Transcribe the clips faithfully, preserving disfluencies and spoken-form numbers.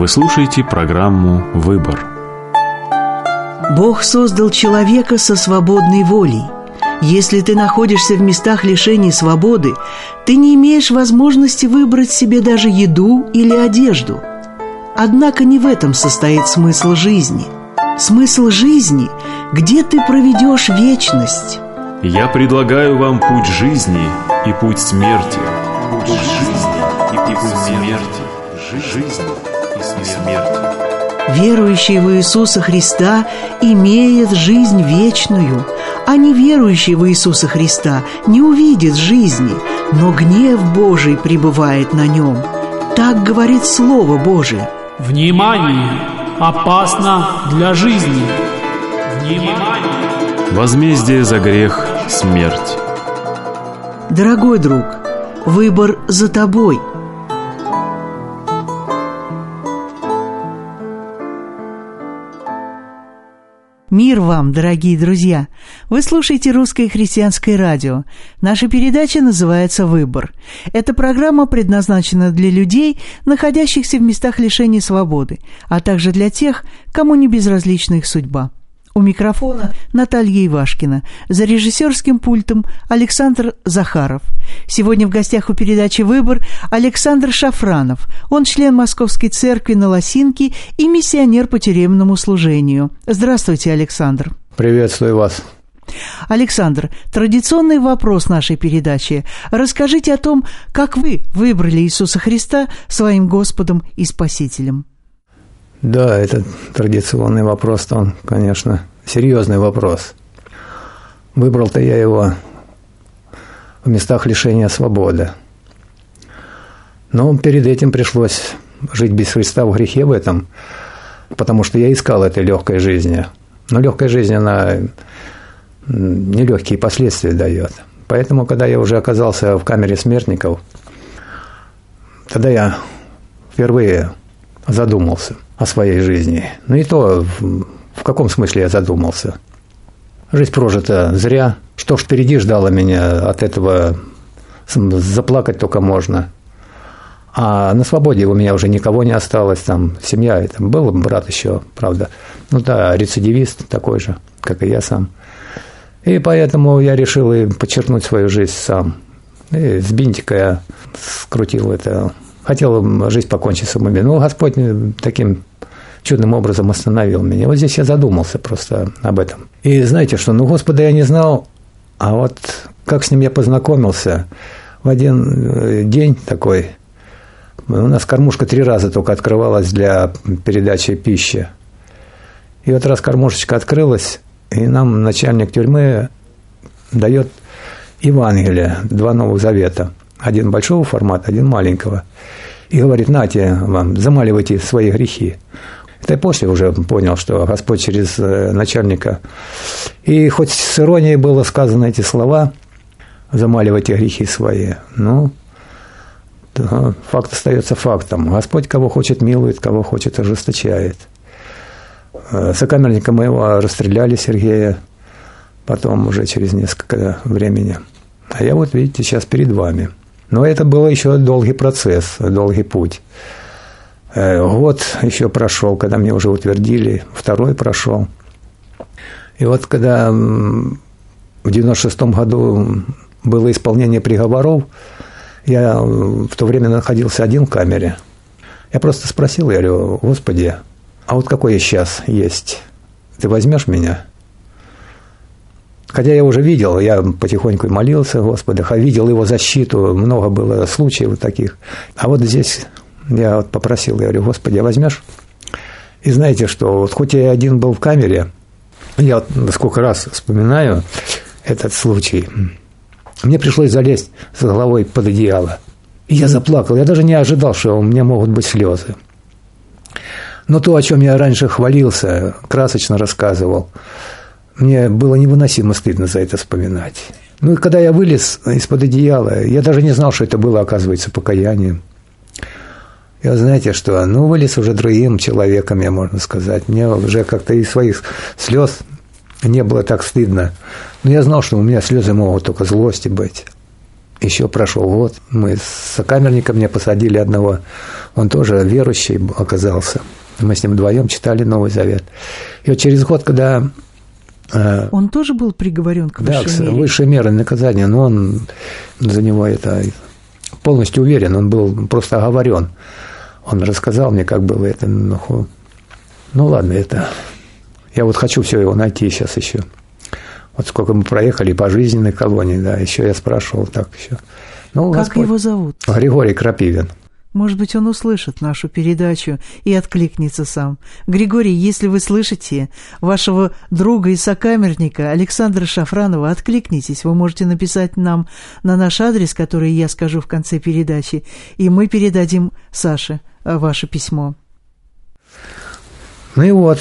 Вы слушаете программу «Выбор». Бог создал человека со свободной волей. Если ты находишься в местах лишения свободы, ты не имеешь возможности выбрать себе даже еду или одежду. Однако не в этом состоит смысл жизни. Смысл жизни – где ты проведешь вечность. Я предлагаю вам путь жизни и путь смерти. Путь жизни и путь смерти. Жизнь и смерть. Верующий в Иисуса Христа имеет жизнь вечную, а неверующий в Иисуса Христа не увидит жизни, но гнев Божий пребывает на нем. Так говорит Слово Божие. Внимание! Опасно для жизни! Внимание! Возмездие за грех – смерть. Дорогой друг, выбор за тобой. Мир вам, дорогие друзья! Вы слушаете Русское христианское радио. Наша передача называется «Выбор». Эта программа предназначена для людей, находящихся в местах лишения свободы, а также для тех, кому не безразлична их судьба. У микрофона Наталья Ивашкина, за режиссерским пультом Александр Захаров. Сегодня в гостях у передачи «Выбор» Александр Шафранов. Он член Московской церкви на Лосинке и миссионер по тюремному служению. Здравствуйте, Александр. Приветствую вас. Александр, традиционный вопрос нашей передачи. Расскажите о том, как вы выбрали Иисуса Христа своим Господом и Спасителем. Да, это традиционный вопрос, он, конечно, серьезный вопрос. Выбрал-то я его в местах лишения свободы. Но перед этим пришлось жить без Христа в грехе в этом, потому что я искал этой легкой жизни. Но легкая жизнь, она нелегкие последствия дает. Поэтому, когда я уже оказался в камере смертников, тогда я впервые задумался о своей жизни. Ну и то, в, в каком смысле я задумался. Жизнь прожита зря. Что ж впереди ждало меня от этого, заплакать только можно. А на свободе у меня уже никого не осталось, там семья, и там был брат еще, правда. Ну да, рецидивист такой же, как и я сам. И поэтому я решил и подчеркнуть свою жизнь сам. И с бинтика я скрутил это. Хотел жизнь покончить с самим. Но Господь таким чудным образом остановил меня. Вот здесь я задумался просто об этом. И знаете что, ну Господа я не знал, а вот как с ним я познакомился. В один день такой, у нас кормушка три раза только открывалась для передачи пищи. И вот раз кормушечка открылась, и нам начальник тюрьмы дает Евангелие, два Новых Завета. Один большого формата, один маленького. И говорит, нате вам, замаливайте свои грехи. Это я после уже понял, что Господь через начальника. И хоть с иронией было сказано эти слова, замаливайте грехи свои, ну, факт остается фактом. Господь кого хочет милует, кого хочет ожесточает. Сокамерника моего расстреляли, Сергея, потом уже через несколько времени. А я вот, видите, сейчас перед вами. Но это был еще долгий процесс, долгий путь. Год еще прошел, когда меня уже утвердили, второй прошел. И вот когда в девяносто шестом году было исполнение приговоров, я в то время находился один в камере. Я просто спросил, я говорю, Господи, а вот какой я сейчас есть? Ты возьмешь меня? Хотя я уже видел, я потихоньку молился, Господи, видел его защиту, много было случаев вот таких. А вот здесь я вот попросил, я говорю, Господи, возьмешь? И знаете что, вот хоть я один был в камере, я вот сколько раз вспоминаю этот случай, мне пришлось залезть с головой под одеяло. И я заплакал, я даже не ожидал, что у меня могут быть слезы. Но то, о чем я раньше хвалился, красочно рассказывал, мне было невыносимо стыдно за это вспоминать. Ну и когда я вылез из-под одеяла, я даже не знал, что это было, оказывается, покаянием. И вот знаете что, ну вылез уже другим человеком, я можно сказать. Мне уже как-то из своих слез не было так стыдно. Но я знал, что у меня слезы могут только злости быть. еще прошел год, мы с сокамерником меня посадили одного, он тоже верующий оказался. Мы с ним вдвоем читали Новый Завет. И вот через год, когда... Он тоже был приговорен к высшей да, мере? Да, к высшей мере наказания, но он за него это полностью уверен, он был просто оговорен. Он рассказал мне, как было это. Ну, ну ладно, это... Я вот хочу все его найти сейчас еще. Вот сколько мы проехали по жизненной колонии, да, еще я спрашивал так еще. Ну, как Господь... его зовут? Григорий Крапивин. Может быть, он услышит нашу передачу и откликнется сам. Григорий, если вы слышите вашего друга и сокамерника Александра Шафранова, откликнитесь. Вы можете написать нам на наш адрес, который я скажу в конце передачи, и мы передадим Саше ваше письмо. Ну и вот.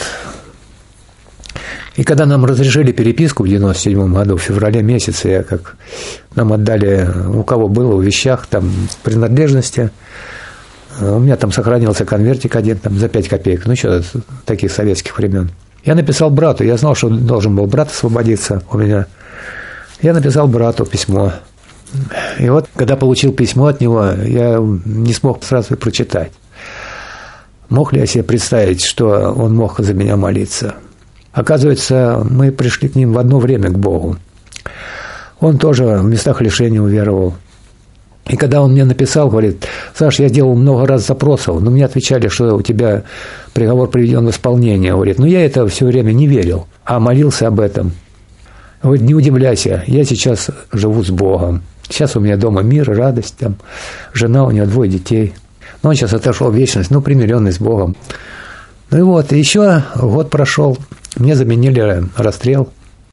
И когда нам разрешили переписку в девяносто седьмом году, в феврале месяце, я как нам отдали, у кого было, в вещах, там, принадлежности, у меня там сохранился конвертик один там, за пять копеек, ну, что таких советских времен. Я написал брату, я знал, что должен был брат освободиться у меня. Я написал брату письмо. И вот, когда получил письмо от него, я не смог сразу прочитать. Мог ли я себе представить, что он мог за меня молиться? Оказывается, мы пришли к ним в одно время, к Богу. Он тоже в местах лишения уверовал. И когда он мне написал, говорит: Саш, я делал много раз запросов, но мне отвечали, что у тебя приговор приведен в исполнение. Говорит, но я это все время не верил, а молился об этом. Говорит, не удивляйся, я сейчас живу с Богом. Сейчас у меня дома мир, радость, там, жена, у него двое детей. Но он сейчас отошел в вечность, ну, примиренный с Богом. Ну и вот, еще год прошел, мне заменили расстрел.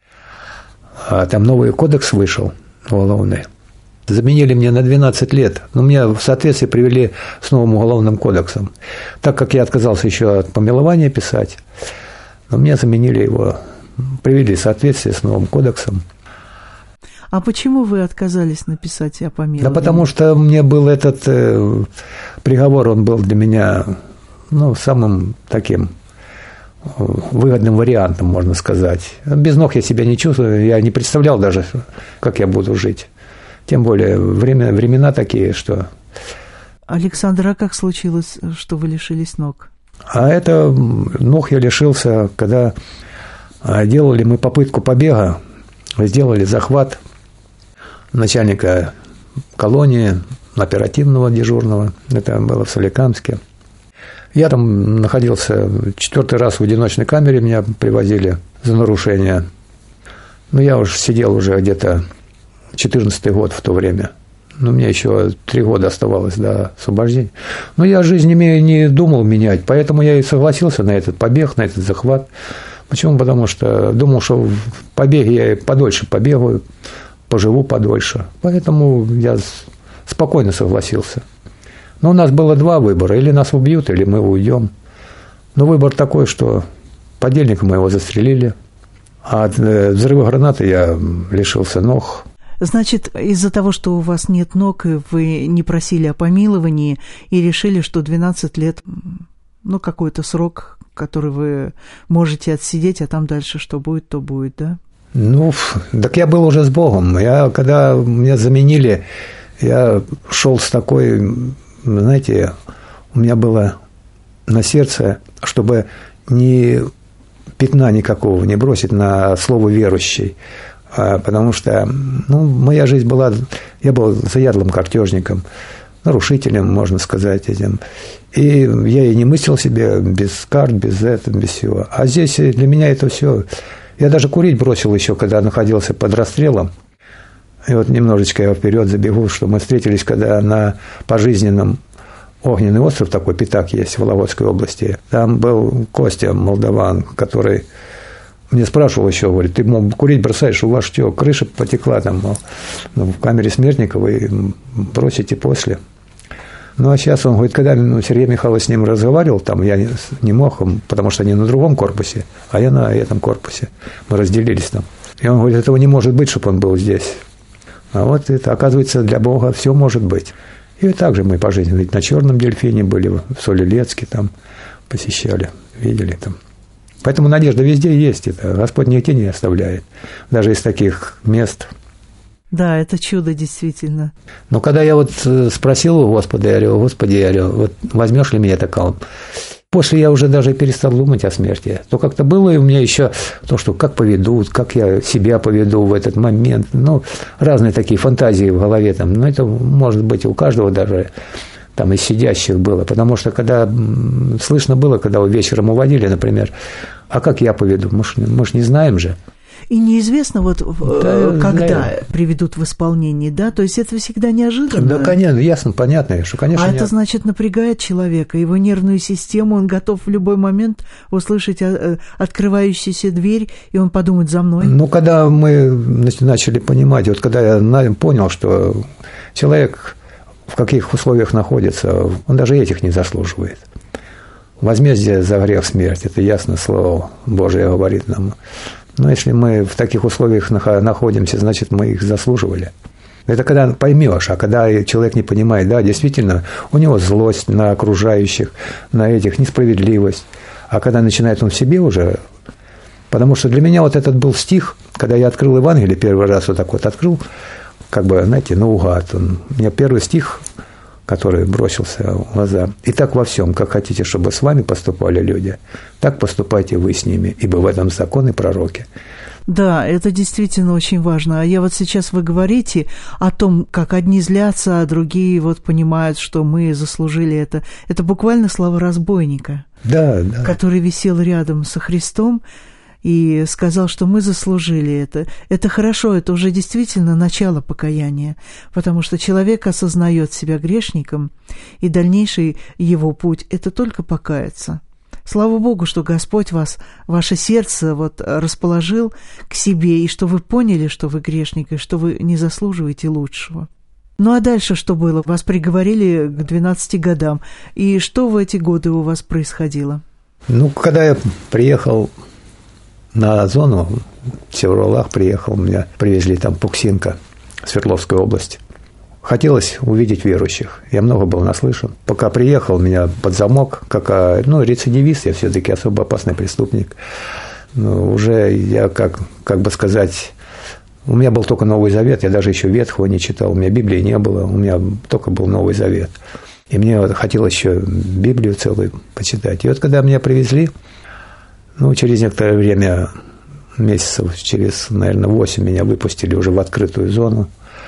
А там новый кодекс вышел, уголовный. Заменили мне на двенадцать лет, но меня в соответствии привели с новым уголовным кодексом. Так как я отказался еще от помилования писать, но мне заменили его, привели в соответствие с новым кодексом. А почему вы отказались написать о помиловании? Да потому что мне был этот э, приговор, он был для меня, ну, самым таким выгодным вариантом, можно сказать. Без ног я себя не чувствую, я не представлял даже, как я буду жить. Тем более время, времена такие, что... Александр, а как случилось, что вы лишились ног? А это ног я лишился, когда делали мы попытку побега, сделали захват начальника колонии, оперативного дежурного, это было в Соликамске. Я там находился четвертый раз в одиночной камере, меня привозили за нарушение. Но я уж сидел уже где-то четырнадцатый год в то время. Ну, мне еще три года оставалось до освобождения. Но я жизнь не, не думал менять, поэтому я и согласился на этот побег, на этот захват. Почему? Потому что думал, что в побеге я подольше побегаю, поживу подольше. Поэтому я спокойно согласился. Но у нас было два выбора. Или нас убьют, или мы уйдем. Но выбор такой, что подельника моего застрелили. А от взрыва гранаты я лишился ног. Значит, из-за того, что у вас нет ног, вы не просили о помиловании и решили, что двенадцать лет, ну, какой-то срок, который вы можете отсидеть, а там дальше что будет, то будет, да? Ну, так я был уже с Богом. Я, когда меня заменили, я шел с такой, знаете, у меня было на сердце, чтобы ни пятна никакого не бросить на слово «верующий». Потому что, ну, моя жизнь была, я был заядлым картежником, нарушителем, можно сказать, этим. И я и не мыслил себе без карт, без этого, без всего. А здесь для меня это все... Я даже курить бросил еще, когда находился под расстрелом. И вот немножечко я вперед забегу, что мы встретились, когда на пожизненном Огненный остров, такой Питак есть в Вологодской области. Там был Костя, молдаван, который... Мне спрашивал еще, говорит, ты, мол, курить бросаешь, у вас что, крыша потекла там, мол, в камере смертников, и бросите после. Ну, а сейчас он говорит, когда ну, Сергей Михайлович с ним разговаривал, там я не, не мог, потому что они на другом корпусе, а я на этом корпусе. Мы разделились там. И он говорит, этого не может быть, чтобы он был здесь. А вот это, оказывается, для Бога все может быть. И также мы по жизни, ведь на Черном дельфине были, в Солилецке там посещали, видели там. Поэтому надежда везде есть. Это Господь нигде не оставляет. Даже из таких мест. Да, это чудо действительно. Но когда я вот спросил у Господа, я говорю, Господи, я говорю, вот возьмешь ли меня такого? После я уже даже перестал думать о смерти. То как-то было и у меня еще то, что как поведут, как я себя поведу в этот момент. Ну, разные такие фантазии в голове там. Но это может быть у каждого даже там из сидящих было. Потому что когда слышно было, когда вечером уводили, например, а как я поведу? Мы ж, мы ж не знаем же. И неизвестно, вот да, когда знаю. Приведут в исполнение, да? То есть это всегда неожиданно. Да, конечно, ясно, понятно, что, конечно. А не... это значит напрягает человека, его нервную систему, он готов в любой момент услышать открывающуюся дверь, и он подумает за мной. Ну, когда мы начали понимать, вот когда я понял, что человек в каких условиях находится, он даже этих не заслуживает. Возмездие за грех смерть, это ясно слово Божие говорит нам. Но если мы в таких условиях находимся, значит, мы их заслуживали. Это когда поймешь, а когда человек не понимает, да, действительно, у него злость на окружающих, на этих, несправедливость. А когда начинает он в себе уже... Потому что для меня вот этот был стих, когда я открыл Евангелие, первый раз вот так вот открыл, как бы, знаете, наугад. Он, у меня первый стих, который бросился в глаза. «И так во всем, как хотите, чтобы с вами поступали люди, так поступайте вы с ними, ибо в этом закон и пророки». Да, это действительно очень важно. А я вот сейчас вы говорите о том, как одни злятся, а другие вот понимают, что мы заслужили это. Это буквально слова разбойника, да, да. который висел рядом со Христом и сказал, что мы заслужили это. Это хорошо, это уже действительно начало покаяния, потому что человек осознает себя грешником, и дальнейший его путь – это только покаяться. Слава Богу, что Господь вас, ваше сердце вот расположил к себе, и что вы поняли, что вы грешник, и что вы не заслуживаете лучшего. Ну а дальше что было? Вас приговорили к двенадцати годам. И что в эти годы у вас происходило? Ну, когда я приехал на зону, в Севролах приехал, меня привезли там Пуксинка, Свердловская область. Хотелось увидеть верующих. Я много был наслышан. Пока приехал, меня под замок, как ну, рецидивист, я все-таки особо опасный преступник. Но уже я, как, как бы сказать, у меня был только Новый Завет, я даже еще Ветхого не читал, у меня Библии не было, у меня только был Новый Завет. И мне вот хотелось еще Библию целую почитать. И вот когда меня привезли, ну, через некоторое время, месяцев через, наверное, восемь, меня выпустили уже в открытую зону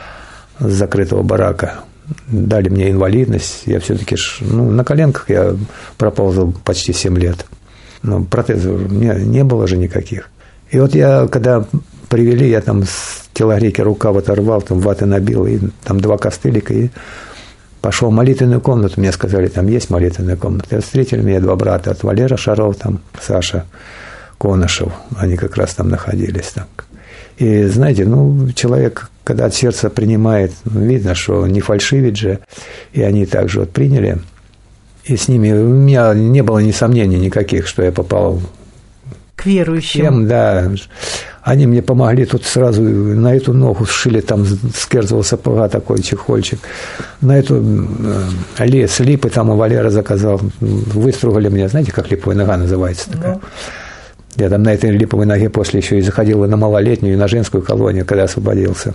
с закрытого барака. Дали мне инвалидность. Я все-таки, ну, на коленках я проползал почти семь лет. Но протезов у меня не было же никаких. И вот я, когда привели, я там с телогрейки рукав оторвал, там ваты набил, и там два костылика, и пошел в молитвенную комнату, мне сказали, там есть молитвенная комната. И встретили меня два брата, от Валера Шаров, там Саша Конышев, они как раз там находились. Так. И знаете, ну, человек, когда от сердца принимает, ну, видно, что не фальшивит же, и они также вот приняли. И с ними у меня не было ни сомнений никаких, что я попал к верующим. Всем, да. Они мне помогли, тут сразу на эту ногу сшили, там с керзового сапога такой чехольчик. На эту лес, липы там у Валера заказал, выстругали мне, знаете, как липовая нога называется такая? Ну. Я там на этой липовой ноге после еще и заходил и на малолетнюю, и на женскую колонию, когда освободился.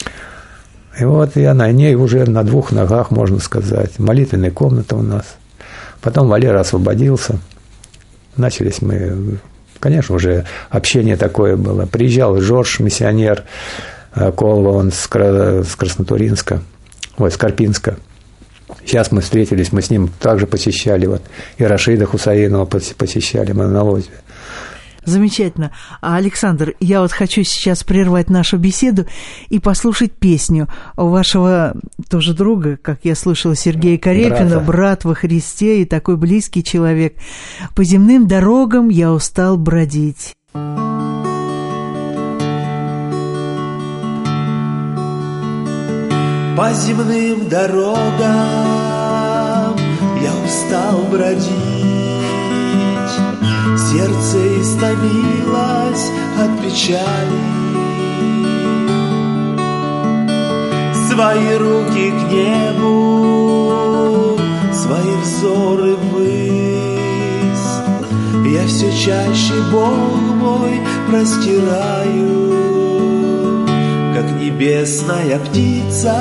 И вот я на ней уже на двух ногах, можно сказать. Молитвенная комната у нас. Потом Валера освободился. Начались мы... Конечно, уже общение такое было. Приезжал Жорж, миссионер Колва, он с Краснотуринска, ой, с Карпинска. Сейчас мы встретились, мы с ним также посещали, вот, и Рашида Хусаинова посещали, мы на Лозве. Замечательно. А, Александр, я вот хочу сейчас прервать нашу беседу и послушать песню у вашего тоже друга, как я слышала, Сергея Карепина, брата. Брат во Христе и такой близкий человек. «По земным дорогам я устал бродить». По земным дорогам я устал бродить, сердце истомилось от печали. Свои руки к небу, свои взоры ввысь, я все чаще, Бог мой, простираю, как как небесная птица,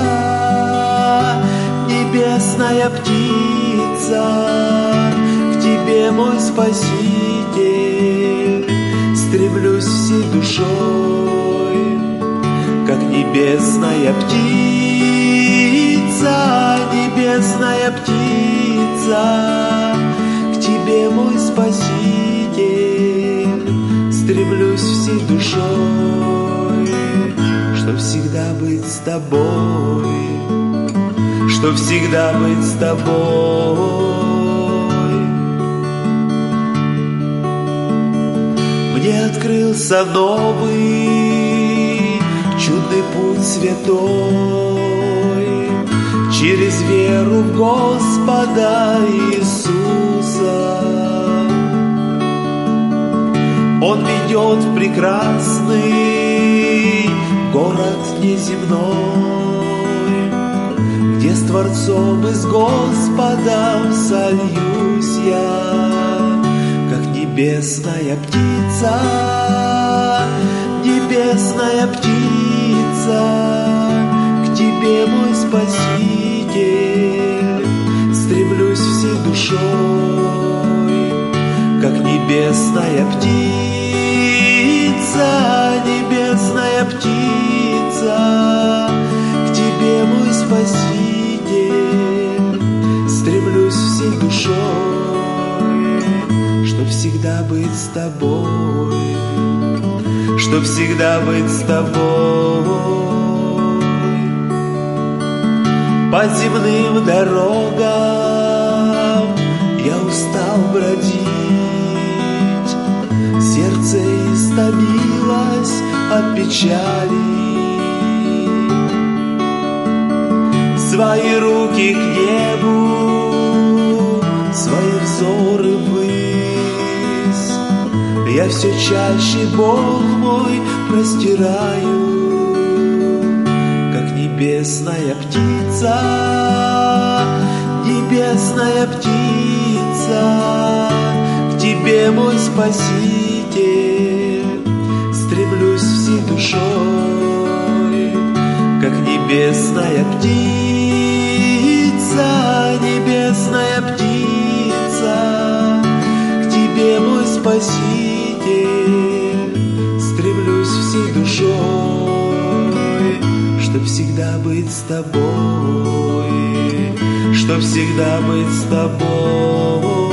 небесная птица, к тебе, мой Спаситель, стремлюсь всей душой, как небесная птица, небесная птица, к тебе, мой Спаситель, стремлюсь всей душой, чтоб всегда быть с тобой, чтоб всегда быть с тобой. Мне открылся новый чудный путь святой через веру в Господа Иисуса. Он ведет в прекрасный город неземной, где с Творцом и с Господом сольюсь я, как небесная птица, небесная птица, к тебе, мой Спаситель, стремлюсь всей душой, как небесная птица, небесная птица, к тебе, мой Спаситель, стремлюсь всей душой, чтоб всегда быть с тобой, чтоб всегда быть с тобой. По земным дорогам я устал бродить, сердце истомилось от печали. Свои руки к небу, свои взоры ввысь, я все чаще, Бог мой, простираю, как небесная птица, небесная птица, к тебе, мой Спаситель, стремлюсь всей душой, как небесная птица, небесная птица, к тебе, мой Спаситель, стремлюсь всей душой, чтоб всегда быть с тобой, чтоб всегда быть с тобой.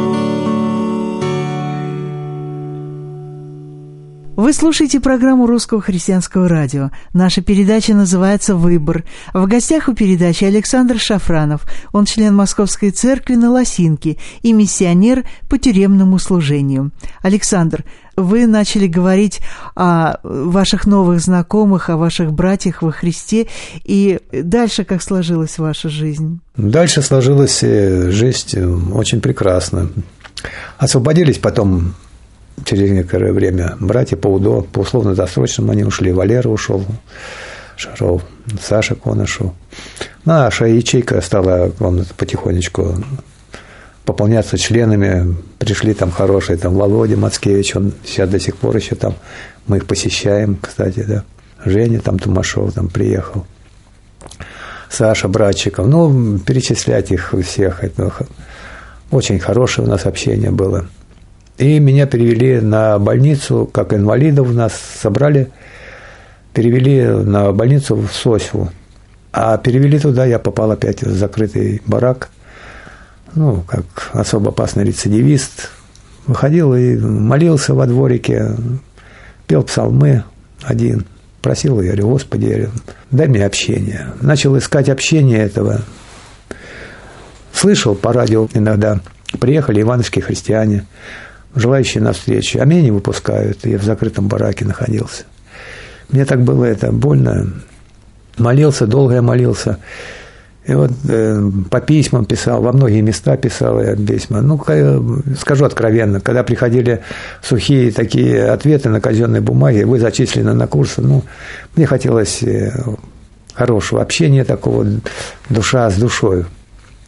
Вы слушаете программу Русского христианского радио. Наша передача называется «Выбор». В гостях у передачи Александр Шафранов. Он член Московской церкви на Лосинке и миссионер по тюремному служению. Александр, вы начали говорить о ваших новых знакомых, о ваших братьях во Христе. И дальше как сложилась ваша жизнь? Дальше сложилась жизнь очень прекрасно. Освободились потом через некоторое время братья по УДО, по условно-досрочному они ушли. Валера ушел, Шаров, Саша Конышев. Наша ячейка стала потихонечку пополняться членами. Пришли там хорошие, там Володя Мацкевич, он сейчас до сих пор еще там, мы их посещаем, кстати, да. Женя там Тумашов там приехал. Саша Братчиков. Ну, перечислять их всех. Это очень хорошее у нас общение было. И меня перевели на больницу, как инвалидов нас собрали, перевели на больницу в Сосьву. А перевели туда, я попал опять в закрытый барак, ну, как особо опасный рецидивист. Выходил и молился во дворике, пел псалмы один, просил, я говорю, Господи, дай мне общение. Начал искать общение этого. Слышал по радио иногда, приехали ивановские христиане, желающие навстречу, а меня не выпускают, я в закрытом бараке находился. Мне так было это больно, молился, долго я молился, и вот э, по письмам писал, во многие места писал я письма. Ну, скажу откровенно, когда приходили сухие такие ответы на казенной бумаге, вы зачислены на курсы, ну, мне хотелось хорошего общения такого, душа с душой.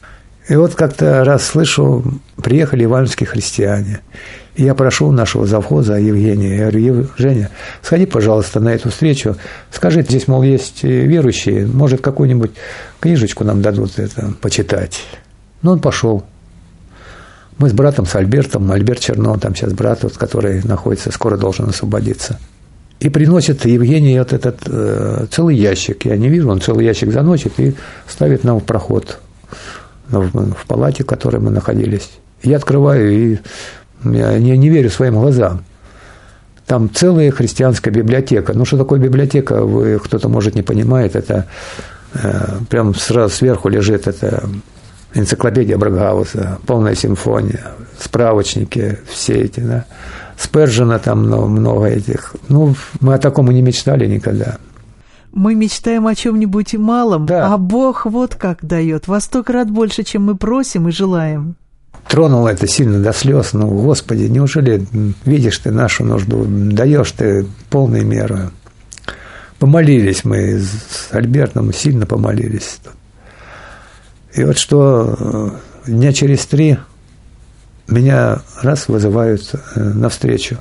И вот как-то раз слышу, приехали ивановские христиане. И я прошу нашего завхоза Евгения, я говорю: Женя, сходи, пожалуйста, на эту встречу, скажи, здесь, мол, есть верующие, может, какую-нибудь книжечку нам дадут это почитать. Ну, он пошел. Мы с братом, с Альбертом, Альберт Чернов, там сейчас брат, вот, который находится, скоро должен освободиться. И приносит Евгений вот этот э, целый ящик, я не вижу, он целый ящик заносит и ставит нам в проход в, в палате, в которой мы находились. Я открываю и я не, не верю своим глазам. Там целая христианская библиотека. Ну, что такое библиотека, вы, кто-то, может, не понимает, это э, прям сразу сверху лежит это энциклопедия Брагауса, полная симфония, справочники все эти, да. Спержена там много, много этих. Ну, мы о таком и не мечтали никогда. Мы мечтаем о чем-нибудь малом, да. А Бог вот как дает, во сто крат больше, чем мы просим и желаем. Тронуло это сильно до слез. Ну, Господи, неужели видишь ты нашу нужду, даешь ты полной меры? Помолились мы с Альбертом, сильно помолились. И вот что дня через три меня раз вызывают навстречу.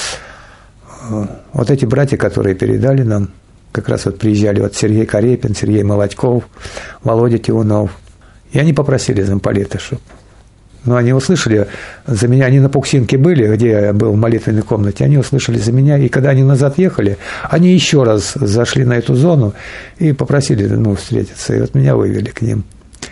Вот эти братья, которые передали нам, как раз вот приезжали вот Сергей Карепин, Сергей Молодьков, Володя Тиунов. И они попросили замполита, чтобы... Ну, они услышали за меня, они на Пуксинке были, где я был в молитвенной комнате, они услышали за меня, и когда они назад ехали, они еще раз зашли на эту зону и попросили, ну, встретиться, и вот меня вывели к ним.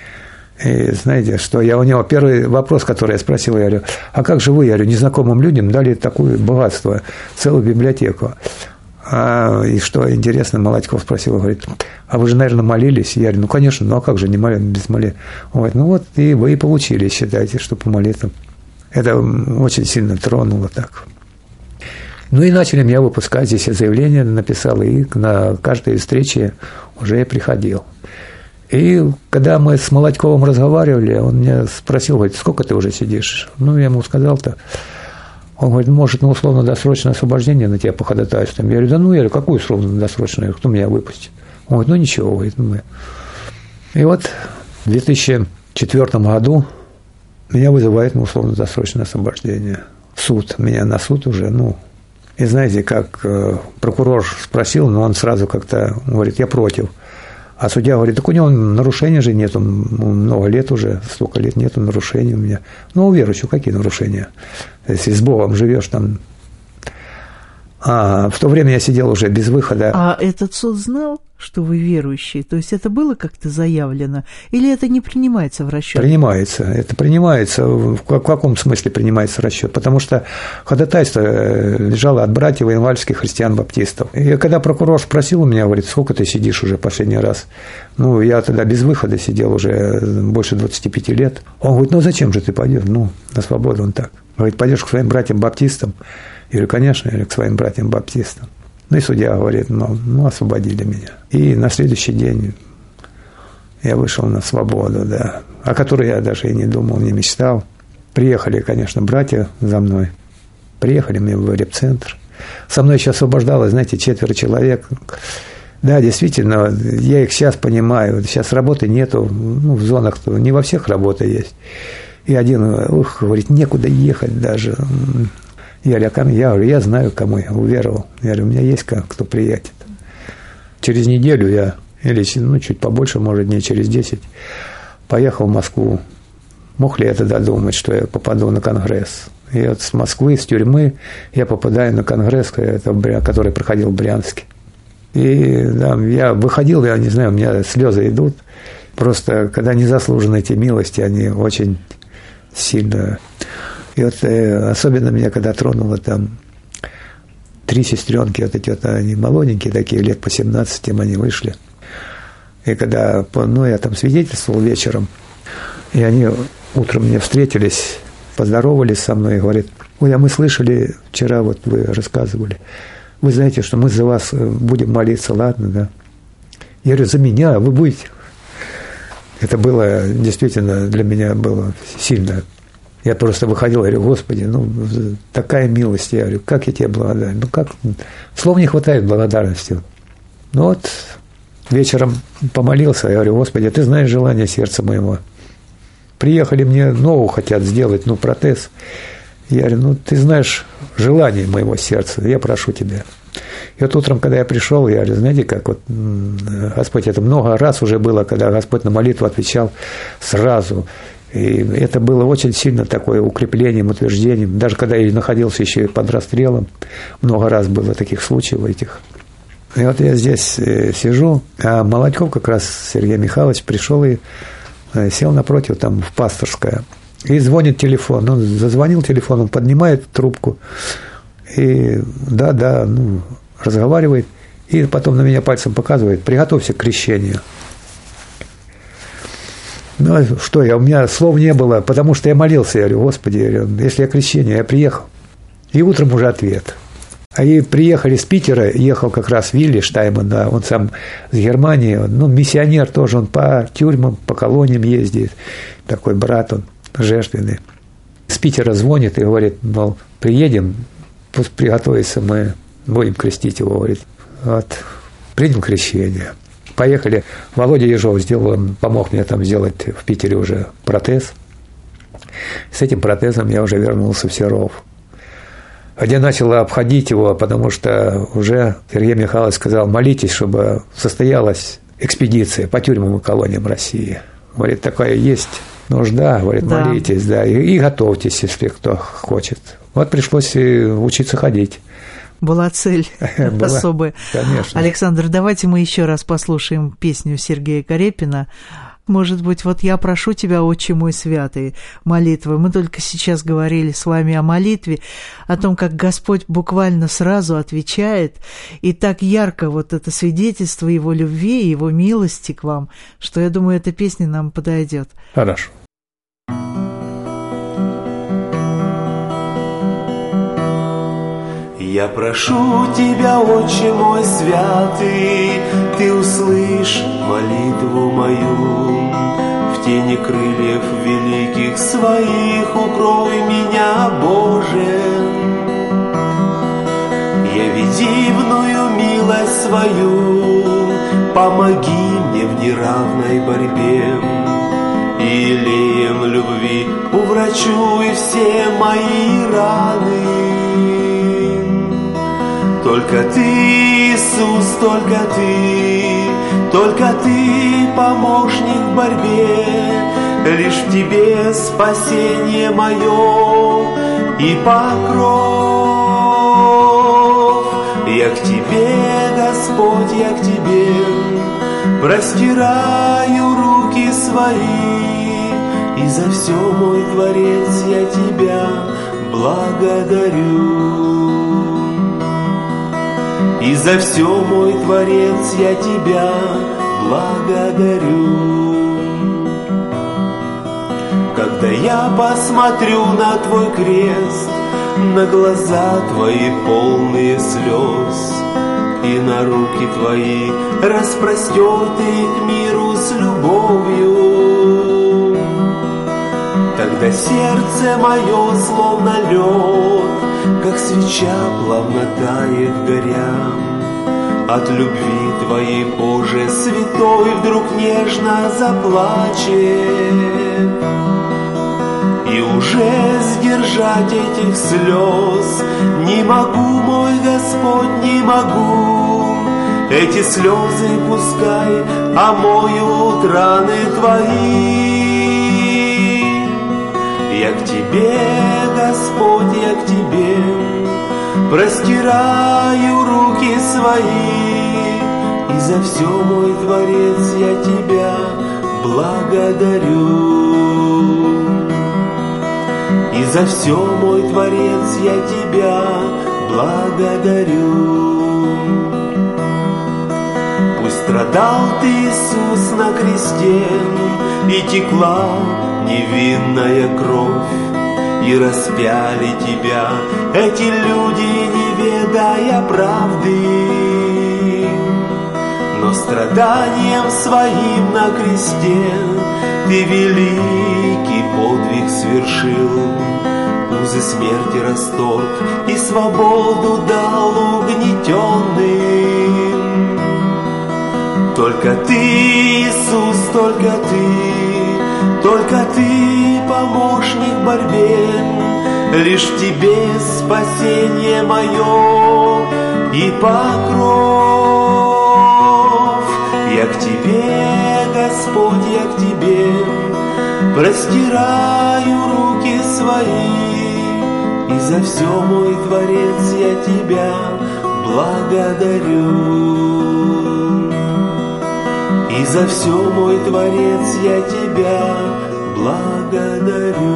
И знаете, что я у него первый вопрос, который я спросил, я говорю: а как же вы, я говорю, незнакомым людям дали такое богатство, целую библиотеку? А, и что интересно, Молодьков спросил, говорит: а вы же, наверное, молились? Я говорю: ну, конечно, ну, а как же не молились, без молитвы? Он говорит: ну, вот и вы и получили, считайте, что по молитвам. Это очень сильно тронуло так. Ну, и начали меня выпускать, здесь я заявление написал, и на каждой встрече уже я приходил. И когда мы с Молодьковым разговаривали, он меня спросил, говорит: сколько ты уже сидишь? Ну, я ему сказал-то. Он говорит: может, ну, условно-досрочное освобождение на тебя по ходатайству. Я говорю: да ну, я говорю, какую условно-досрочное, кто меня выпустит? Он говорит: ну, ничего, говорит, мы. И вот в две тысячи четвёртом году меня вызывает на условно-досрочное освобождение. Суд, меня на суд уже, ну, и знаете, как э, прокурор спросил, но он сразу как-то говорит: я против. А судья говорит: так у него нарушений же нету, много лет уже, столько лет нету нарушений у меня. Ну, у верующих какие нарушения? Если с Богом живешь там. А в то время я сидел уже без выхода. А этот суд знал, что вы верующие? То есть это было как-то заявлено? Или это не принимается в расчет? Принимается. Это принимается. В каком смысле принимается в расчет? Потому что ходатайство лежало от братьев инвальских христиан-баптистов. И когда прокурор спросил у меня, говорит: сколько ты сидишь уже последний раз? Ну, я тогда без выхода сидел уже больше двадцати пяти лет. Он говорит: ну, зачем же ты пойдешь? Ну, на свободу он так. Говорит: пойдешь к своим братьям-баптистам? Я говорю: конечно, я говорю, к своим братьям-баптистам. Ну, и судья говорит: ну, ну, освободили меня. И на следующий день я вышел на свободу, да, о которой я даже и не думал, не мечтал. Приехали, конечно, братья за мной. Приехали мы в репцентр. Со мной еще освобождалось, знаете, четверо человек. Да, действительно, я их сейчас понимаю. Сейчас работы нету, ну, в зонах, не во всех работа есть. И один, ух, говорит: некуда ехать даже. Я говорю: я говорю, я знаю, кому я уверовал. Я говорю: у меня есть кто приедет. Через неделю я, или ну, чуть побольше, может, дней через десять, поехал в Москву. Мог ли я тогда думать, что я попаду на конгресс? И вот с Москвы, с тюрьмы я попадаю на конгресс, который проходил в Брянске. И да, я выходил, я не знаю, у меня слезы идут. Просто, когда незаслужены эти милости, они очень сильно... И вот э, особенно меня когда тронуло там три сестренки, вот эти вот, они молоденькие такие, лет по семнадцати, они вышли. И когда, ну, я там свидетельствовал вечером, и они утром мне встретились, поздоровались со мной и говорят: ой, а мы слышали, вчера вот вы рассказывали, вы знаете, что мы за вас будем молиться, ладно, да? Я говорю: за меня, вы будете? Это было, действительно, для меня было сильно. Я просто выходил, говорю: Господи, ну, такая милость, я говорю, как я тебе благодарен. Ну, как, слов не хватает благодарности. Ну, вот, вечером помолился, я говорю: Господи, ты знаешь желание сердца моего. приехали, мне ногу хотят сделать, ну, протез. Я говорю, ну, ты знаешь желание моего сердца, я прошу тебя. И вот утром, когда я пришел, я говорю, знаете, как вот Господь, это много раз уже было, когда Господь на молитву отвечал сразу. И это было очень сильно такое укреплением, утверждением. Даже когда я находился еще под расстрелом, много раз было таких случаев этих. И вот я здесь сижу, а Молодьков как раз Сергей Михайлович пришел и сел напротив, там, в Пасторское. И звонит телефон. Он зазвонил телефон, он поднимает трубку. И да, да, ну, разговаривает. И потом на меня пальцем показывает, приготовься к крещению. Ну, что я, у меня слов не было, потому что я молился. Я говорю, Господи, я говорю, если я крещение, я приехал. И утром уже ответ. А и приехали с Питера, ехал как раз Вилли Штайман, да, он сам с Германии, ну, миссионер тоже, он по тюрьмам, по колониям ездит, такой брат он, жертвенный. С Питера звонит и говорит, мол, приедем, пусть приготовится, мы будем крестить его, говорит. Вот, принял крещение. Поехали, Володя Ежов сделал, он помог мне там сделать в Питере уже протез. С этим протезом я уже вернулся в Серов. Я начал обходить его, потому что уже Сергей Михайлович сказал, молитесь, чтобы состоялась экспедиция по тюрьмам и колониям России. Говорит, такая есть нужда, говорит, да. Молитесь, да, и, и готовьтесь, если кто хочет. Вот пришлось учиться ходить. Была цель Была, особая. Конечно. Александр, давайте мы еще раз послушаем песню Сергея Карепина. Может быть, вот я прошу тебя, Отче мой святый, молитвы. Мы только сейчас говорили с вами о молитве, о том, как Господь буквально сразу отвечает, и так ярко вот это свидетельство Его любви, Его милости к вам, что я думаю, эта песня нам подойдет. Хорошо. Я прошу тебя, Отче мой святый, ты услышь молитву мою. В тени крыльев великих своих укрой меня, Боже. Яви дивную милость свою, помоги мне в неравной борьбе. И леем любви уврачуй все мои раны. Только Ты, Иисус, только Ты, только Ты помощник в борьбе, лишь в Тебе спасение мое и покров. Я к Тебе, Господь, я к Тебе простираю руки свои, и за все, мой Творец, я Тебя благодарю. И за все, мой Творец, я Тебя благодарю. Когда я посмотрю на Твой крест, на глаза Твои полные слез, и на руки Твои распростертые к миру с любовью, тогда сердце мое словно лед, как свеча плавно тает горя. От любви Твоей, Боже, святой, вдруг нежно заплачет. И уже сдержать этих слез не могу, мой Господь, не могу. Эти слезы пускай омоют раны Твои. Я к Тебе, Господь, я к Тебе простираю руки свои, и за все, мой Творец, я Тебя благодарю. И за все, мой Творец, я Тебя благодарю. Пусть страдал Ты, Иисус, на кресте, и текла невинная кровь, и распяли Тебя эти люди, не ведая правды. Но страданием своим на кресте Ты великий подвиг свершил, узы смерти расторг и свободу дал угнетенным. Только Ты, Иисус, только Ты, только только Ты помощник в борьбе, лишь в Тебе спасение мое и покров. Я к Тебе, Господь, я к Тебе простираю руки свои, и за все, мой Творец, я Тебя благодарю. И за все, мой Творец, я Тебя благодарю.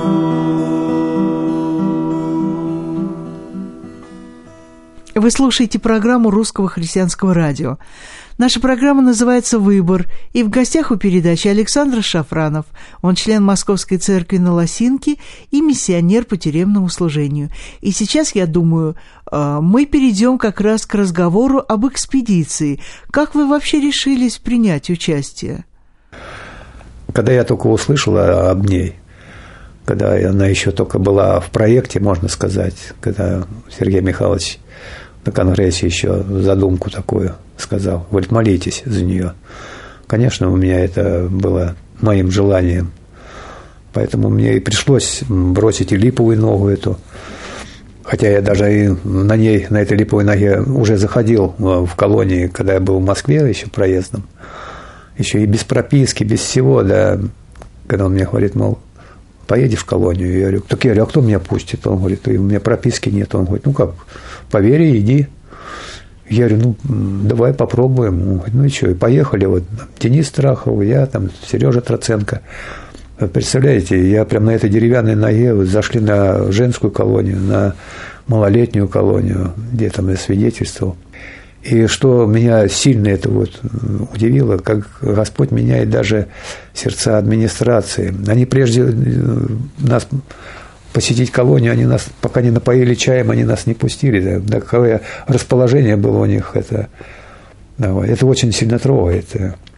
Вы слушаете программу Русского христианского радио. Наша программа называется «Выбор», и в гостях у передачи Александр Шафранов. Он член Московской церкви на Лосинке и миссионер по тюремному служению. И сейчас, я думаю, мы перейдем как раз к разговору об экспедиции. Как вы вообще решились принять участие? Когда я только услышал об ней, когда она еще только была в проекте, можно сказать, когда Сергей Михайлович на конгрессе еще задумку такую сказал, говорит, молитесь за нее. Конечно, у меня это было моим желанием, поэтому мне и пришлось бросить и липовую ногу эту, хотя я даже и на ней, на этой липовой ноге уже заходил в колонии, когда я был в Москве еще проездом, еще и без прописки, без всего, да, когда он мне говорит, мол, поедешь в колонию, я говорю, так я говорю, а кто меня пустит? Он говорит, у меня прописки нет. Он говорит, ну как, поверь, иди. Я говорю, ну, давай попробуем. Он говорит, ну и что, и поехали. Вот Денис Страхов, я, там, Сережа Троценко. Представляете, я прям на этой деревянной ноге вот зашли на женскую колонию, на малолетнюю колонию, где там я свидетельствовал. И что меня сильно это вот удивило, как Господь меняет даже сердца администрации. Они прежде нас посетить колонию, они нас, пока не напоили чаем, они нас не пустили. Да, какое расположение было у них, это, это очень сильно трогает.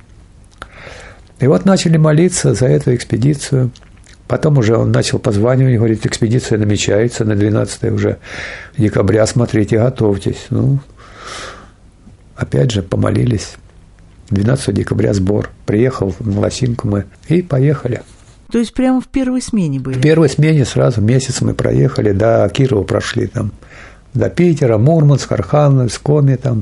И вот начали молиться за эту экспедицию. Потом уже он начал позванивать, говорит, экспедиция намечается на двенадцатое уже декабря, смотрите, готовьтесь. Ну, опять же, помолились. двенадцатого декабря сбор. Приехал на Лосинку мы и поехали. То есть прямо в первой смене были? В первой смене сразу месяц мы проехали, до Кирова прошли, там, до Питера, Мурманск, Архангельск, Коми, там.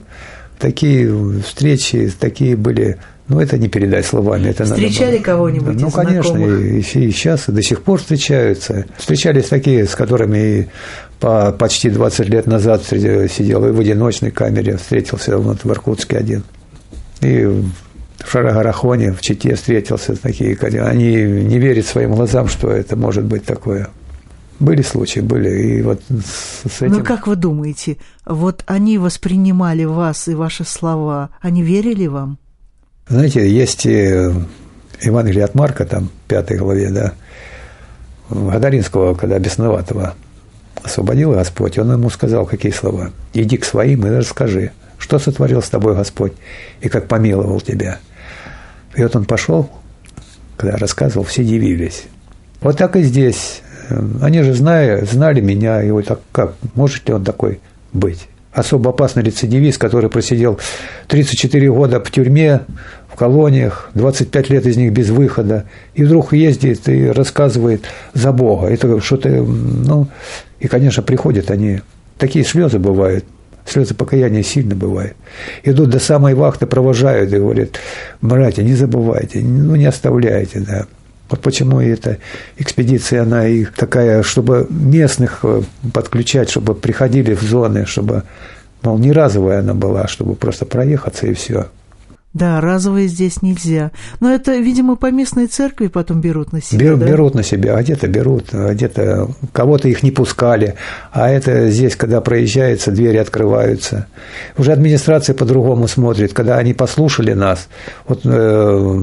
Такие встречи, такие были, ну, это не передать словами. Это встречали надо кого-нибудь ну, из конечно, знакомых? и, и сейчас и до сих пор встречаются. Встречались такие, с которыми и по, почти двадцать лет назад сидел, и в одиночной камере встретился вот, в Иркутске один. И в Шарагорахоне, в Чите встретился такие, они не верят своим глазам, что это может быть такое. Были случаи, были, и вот с этим... Ну, как вы думаете, вот они воспринимали вас и ваши слова, они верили вам? Знаете, есть Евангелие от Марка, там, в пятой главе, да, Гадаринского, когда бесноватого освободил Господь, он ему сказал, какие слова? «Иди к своим и расскажи, что сотворил с тобой Господь, и как помиловал тебя». И вот он пошел, когда рассказывал, все дивились. Вот так и здесь. Они же знали, знали меня, и вот так, как, может ли он такой быть? Особо опасный рецидивист, который просидел тридцать четыре года в тюрьме, в колониях, двадцать пять лет из них без выхода, и вдруг ездит и рассказывает за Бога. Это что-то, ну, и, конечно, приходят они, такие слезы бывают, слезы покаяния сильно бывают. Идут до самой вахты, провожают и говорят, братья, не забывайте, ну, не оставляйте, да. Вот почему и эта экспедиция, она и такая, чтобы местных подключать, чтобы приходили в зоны, чтобы, мол, не разовая она была, чтобы просто проехаться и все. Да, разовые здесь нельзя. Но это, видимо, по местной церкви потом берут на себя, Бер, да? Берут на себя, а где-то берут, а где-то кого-то их не пускали. А это здесь, когда проезжается, двери открываются. Уже администрация по-другому смотрит, когда они послушали нас. Вот э,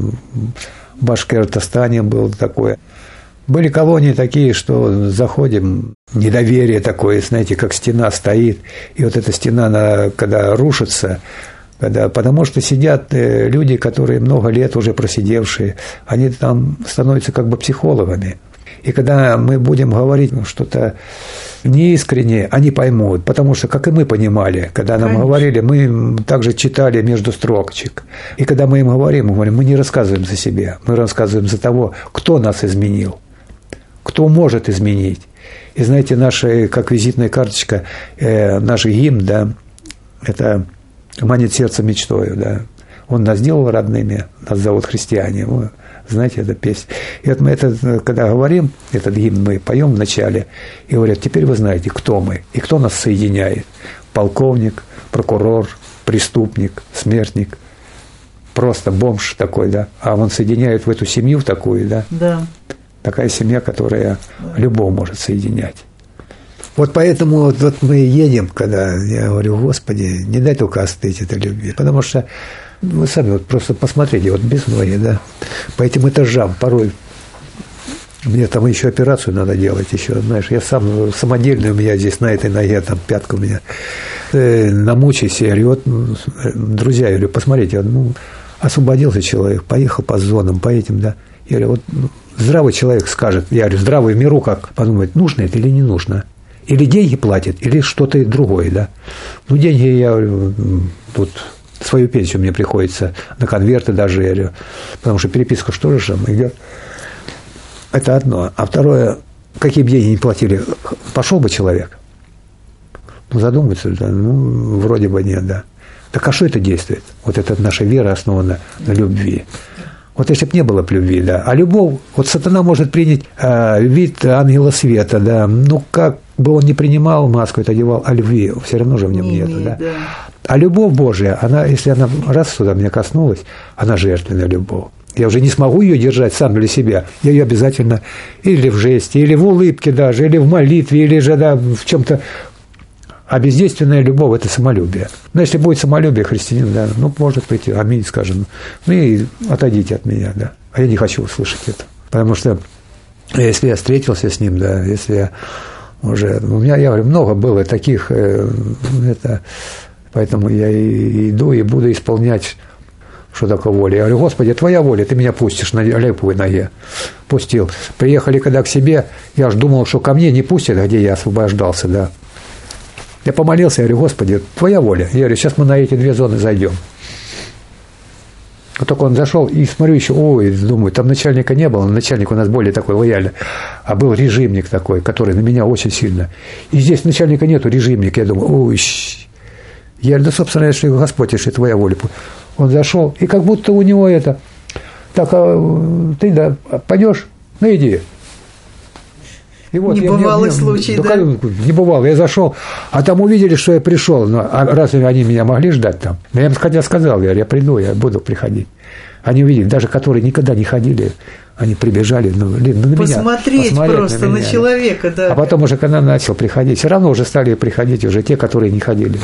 в Башкортостане было такое. Были колонии такие, что заходим, недоверие такое, знаете, как стена стоит. И вот эта стена, она, когда рушится, когда, потому что сидят люди, которые много лет уже просидевшие, они там становятся как бы психологами. И когда мы будем говорить что-то неискреннее, они поймут. Потому что, как и мы понимали, когда нам Конечно. говорили, мы также читали между строкочек. И когда мы им говорим, мы говорим, мы не рассказываем за себя, мы рассказываем за того, кто нас изменил, кто может изменить. И знаете, наша, как визитная карточка, э, наш гимн, да, это «Манит сердце мечтою», да. Он нас сделал родными, нас зовут христиане. Мы, знаете, эта песня. И вот мы это, когда говорим, этот гимн мы поем вначале, и говорят, теперь вы знаете, кто мы, и кто нас соединяет. Полковник, прокурор, преступник, смертник, просто бомж такой, да. А он соединяет в эту семью такую, да. Да. Такая семья, которая любого может соединять. Вот поэтому вот, вот мы едем, когда я говорю, Господи, не дай только остыть этой любви. Потому что вы сами вот просто посмотрите, вот без ноги, да, по этим этажам порой мне там еще операцию надо делать еще, знаешь, я сам самодельный у меня здесь на этой ноге, там пятка у меня, э, намучайся, я говорю, вот, друзья, я говорю, посмотрите, ну, освободился человек, поехал по зонам, по этим, да, я говорю, вот здравый человек скажет, я говорю, здравый в миру как, подумает, нужно это или не нужно, или деньги платят, или что-то другое, да, ну, деньги, я говорю, тут свою пенсию мне приходится на конверты даже, я говорю, потому что переписка что же там идет. Это одно. А второе, какие бы деньги не платили, пошел бы человек. Ну, задуматься, да, ну, вроде бы нет, да. Так а что это действует? Вот эта наша вера основана на любви. Вот если бы не было бы любви, да. А любовь, вот сатана может принять э, вид ангела света, да. Ну, как бы он ни принимал маску, это одевал, а любви все равно же в нем не нету, да. да. А любовь Божия, она, если она раз сюда меня коснулась, она жертвенная любовь. Я уже не смогу ее держать сам для себя. Я ее обязательно или в жесте, или в улыбке даже, или в молитве, или же да, в чем-то. А бездейственная любовь – это самолюбие. Но если будет самолюбие, христианин, да, ну, может прийти, аминь, скажем, ну, и отойдите от меня, да. А я не хочу услышать это. Потому что если я встретился с ним, да, если я уже… У меня, я говорю, много было таких, это… Поэтому я и иду, и буду исполнять, что такое воля. Я говорю, Господи, Твоя воля, Ты меня пустишь на липовой ноге. Пустил. Приехали когда к себе, я аж думал, что ко мне не пустят, где я освобождался, да. Я помолился, я говорю, Господи, Твоя воля. Я говорю, сейчас мы на эти две зоны зайдем. Вот только он зашел, и смотрю еще, ой, думаю, там начальника не было, начальник у нас более такой лояльный, а был режимник такой, который на меня очень сильно. И здесь начальника нету, режимник, я думаю, ой, я говорю, да, собственно, если Господь, если Твоя воля. Он зашел, и как будто у него это, так, а ты, да, пойдешь? Ну, иди. И вот Небывалый я, случай, ну, да? Не бывало. Я зашел, а там увидели, что я пришел. Ну, а разве они меня могли ждать там? Но я им хотя сказал, я, я приду, я буду приходить. Они увидели, даже которые никогда не ходили, они прибежали, ну, на меня. Посмотреть просто на, на человека, да. А потом уже, когда начал приходить, все равно уже стали приходить уже те, которые не ходили.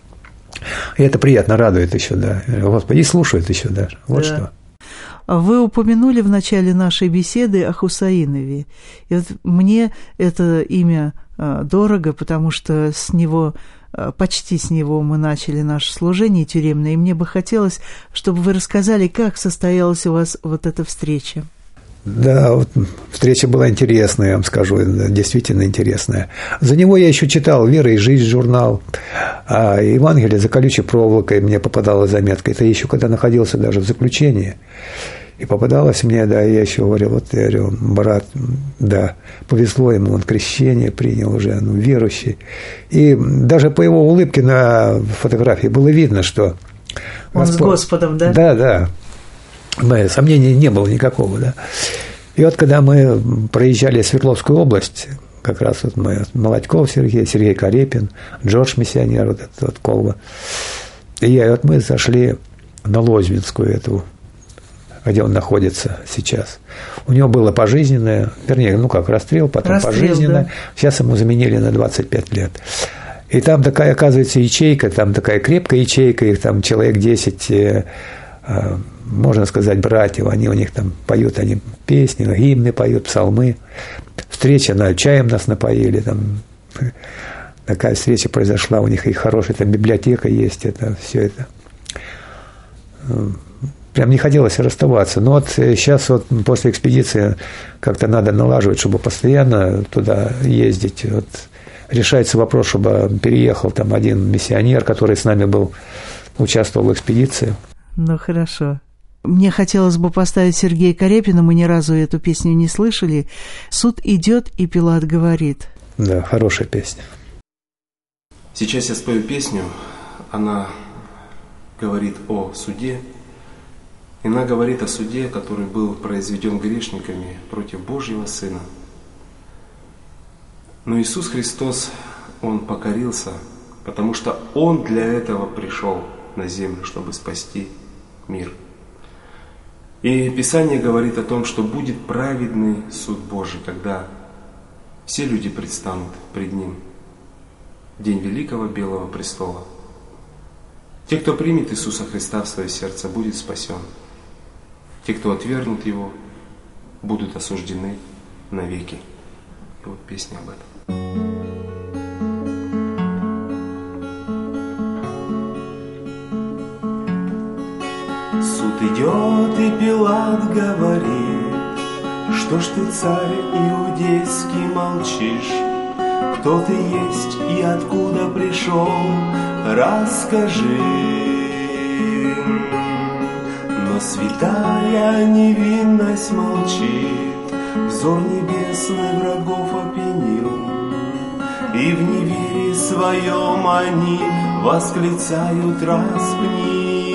И это приятно радует еще, да. Господи, и слушают еще даже. Вот да. Что. Вы упомянули в начале нашей беседы о Хусаинове. И вот мне это имя дорого, потому что с него, почти с него мы начали наше служение тюремное, и мне бы хотелось, чтобы вы рассказали, как состоялась у вас вот эта встреча. Да, вот встреча была интересная, я вам скажу, действительно интересная. За него я еще читал «Вера и жизнь» журнал, а Евангелие за колючей проволокой мне попадалась заметка. Это еще когда находился даже в заключении. И попадалось мне, да, я еще говорю, вот я говорю, брат, да, повезло ему, он крещение принял уже, ну, верующий. И даже по его улыбке на фотографии было видно, что… Он Господь, с Господом, да? Да, да. Сомнений не было никакого, да. И вот когда мы проезжали Свердловскую область, как раз вот мы, Молодьков Сергей, Сергей Карепин, Джордж Миссионер, вот этот вот Колба. И я, вот мы зашли на Лозьминскую эту, где он находится сейчас. У него было пожизненное, вернее, ну как, расстрел, потом расстрел, пожизненное. Да. Сейчас ему заменили на двадцать пять лет. И там такая, оказывается, ячейка, там такая крепкая ячейка, их там человек десять, можно сказать, братьев, они у них там поют, они песни, гимны поют, псалмы. Встреча, на чаем нас напоили, там такая встреча произошла, у них и хорошая там библиотека есть, это все это. прям не хотелось расставаться. Но вот сейчас вот после экспедиции как-то надо налаживать, чтобы постоянно туда ездить. Вот решается вопрос, чтобы переехал там один миссионер, который с нами был, участвовал в экспедиции. Ну, хорошо. Мне хотелось бы поставить Сергея Карепина, мы ни разу эту песню не слышали. «Суд идет, и Пилат говорит». Да, хорошая песня. Сейчас я спою песню, она говорит о суде. И она говорит о суде, который был произведен грешниками против Божьего Сына. Но Иисус Христос, Он покорился, потому что Он для этого пришел на землю, чтобы спасти мир. И Писание говорит о том, что будет праведный суд Божий, когда все люди предстанут пред Ним в день великого белого престола. Те, кто примет Иисуса Христа в свое сердце, будет спасен. Те, кто отвергнут Его, будут осуждены навеки. И вот песня об этом. Суд идет, и Пилат говорит: что ж ты, царь иудейский, молчишь? Кто ты есть и откуда пришел? Расскажи. Но святая невинность молчит, взор небесный врагов опьянил, и в неверии своем они восклицают: распни.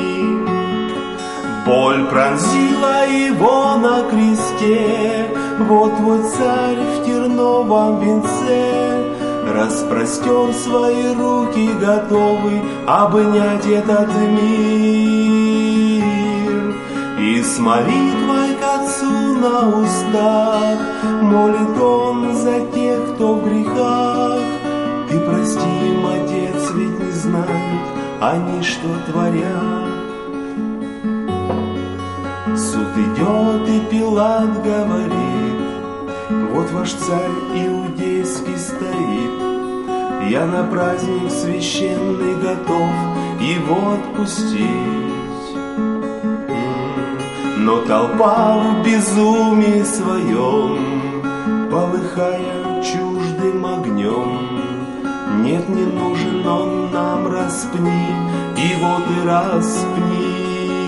Боль пронзила его на кресте, вот твой царь в терновом венце, распростер свои руки, готовый обнять этот мир. И с молитвой к Отцу на устах молит он за тех, кто в грехах. Ты прости им, Отец, ведь не знают они, что творят. Суд идет, и Пилат говорит: вот ваш царь иудейский стоит, я на праздник священный готов его отпустить. Но толпа в безумии своем, полыхая чуждым огнем: нет, не нужен он нам, распни, и вот и распни.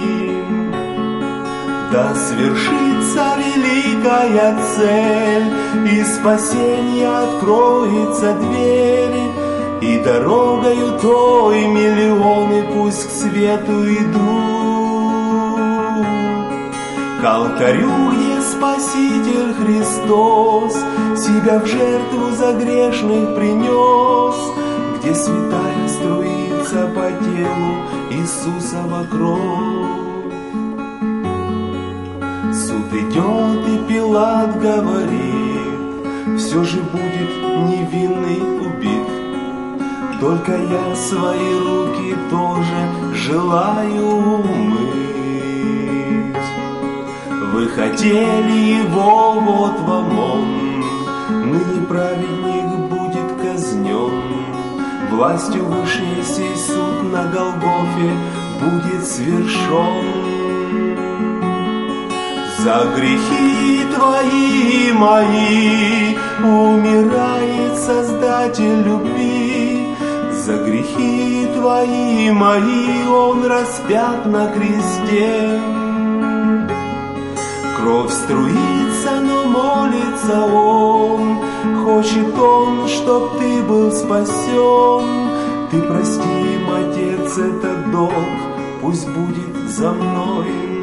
Да свершится великая цель, и спасенья откроется дверь, и дорогою той миллионы пусть к свету идут. К алтарю есть Спаситель Христос, себя в жертву за грешных принес, где святая струится по телу Иисусова кровь. Суд идет, и Пилат говорит: все же будет невинный убит, только я свои руки тоже желаю умыть. Вы хотели его, вот вам он, ныне праведник будет казнен, властью вышней сей суд на Голгофе будет свершен. За грехи твои и мои умирает Создатель любви, за грехи твои и мои он распят на кресте. Кровь струится, но молится он, хочет он, чтоб ты был спасен. Ты прости им, Отец, этот долг пусть будет за мной.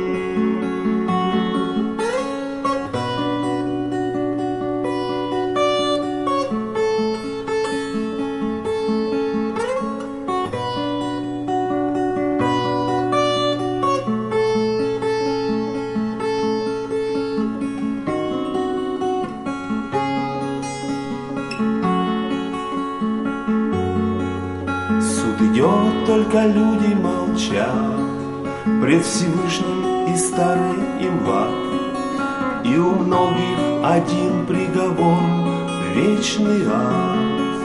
Идет, только люди молчат пред Всевышним, и старый и млад, и у многих один приговор — вечный ад.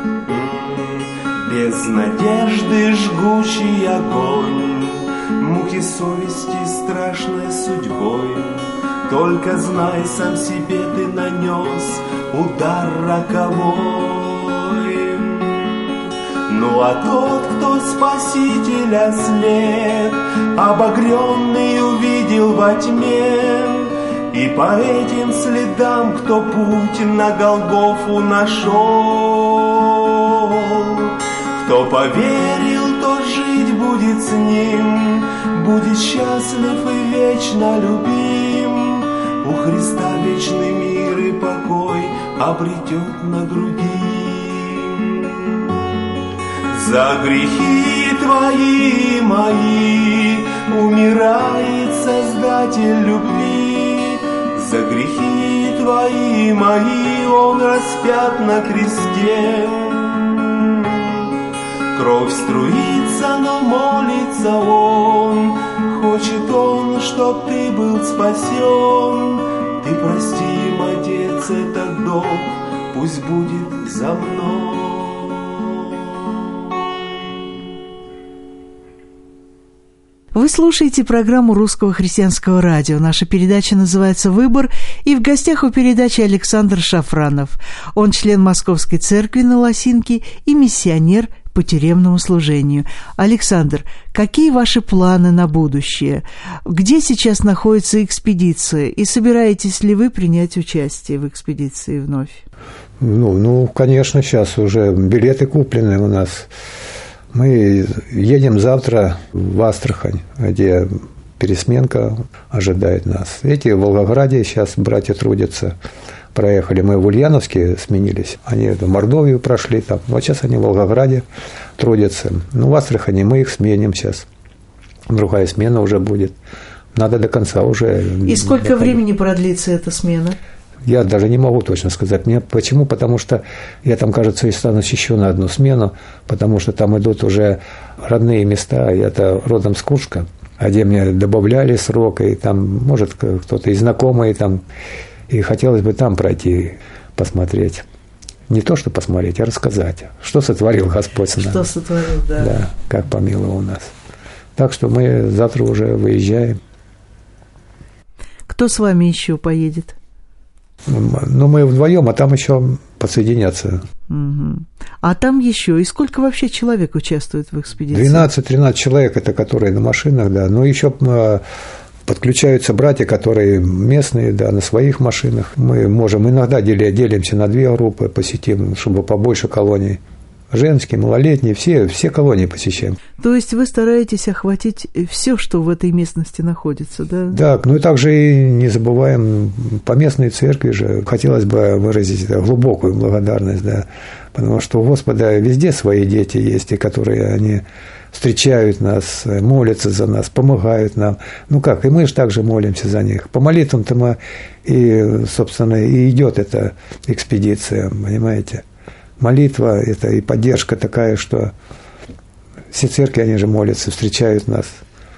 Без надежды жгучий огонь, муки муки совести страшной судьбой. Только знай, сам себе ты нанес удар роковой. Ну а тот, кто Спасителя след обогренный увидел во тьме, и по этим следам, кто путь на Голгофу нашел, кто поверил, тот жить будет с ним, будет счастлив и вечно любим. У Христа вечный мир и покой обретет на груди. За грехи твои и мои умирает Создатель любви. За грехи твои и мои Он распят на кресте. Кровь струится, но молится Он. Хочет Он, чтоб ты был спасен. Ты прости им, Отец, этот долг, пусть будет за мной. Вы слушаете программу Русского христианского радио. Наша передача называется «Выбор», и в гостях у передачи Александр Шафранов. Он член Московской церкви на Лосинке и миссионер по тюремному служению. Александр, какие ваши планы на будущее? Где сейчас находится экспедиция? И собираетесь ли вы принять участие в экспедиции вновь? Ну, ну конечно, сейчас уже билеты куплены у нас. Мы едем завтра в Астрахань, где пересменка ожидает нас. Эти в Волгограде сейчас братья трудятся. Проехали мы в Ульяновске, сменились. Они в Мордовию прошли там. Вот сейчас они в Волгограде трудятся. Ну, в Астрахани мы их сменим сейчас. Другая смена уже будет. Надо до конца уже. И сколько доходить. Времени продлится эта смена? Я даже не могу точно сказать. Мне почему? Потому что я там, кажется, и останусь еще на одну смену, потому что там идут уже родные места, и это родом с Курска, где мне добавляли срок, и там, может, кто-то и знакомый там, и хотелось бы там пройти, посмотреть. Не то, что посмотреть, а рассказать, что сотворил Господь с нами. Что сотворил, да. Да, как помиловал нас. Так что мы завтра уже выезжаем. Кто с вами еще поедет? Ну, мы вдвоем, а там еще подсоединятся. Угу. А там еще, и сколько вообще человек участвует в экспедиции? двенадцать-тринадцать человек, это которые на машинах, да. Но еще подключаются братья, которые местные, да, на своих машинах. Мы можем иногда делимся на две группы, посетим, чтобы побольше колоний. Женские, малолетние, все, все колонии посещаем. То есть вы стараетесь охватить все, что в этой местности находится, да? Да, ну и также и не забываем по местной церкви же. Хотелось бы выразить глубокую благодарность, да, потому что у Господа везде свои дети есть, и которые они встречают нас, молятся за нас, помогают нам. Ну как, и мы же также молимся за них. По молитвам-то мы и, собственно, и идет эта экспедиция, понимаете? Молитва – это и поддержка такая, что все церкви, они же молятся, встречают нас.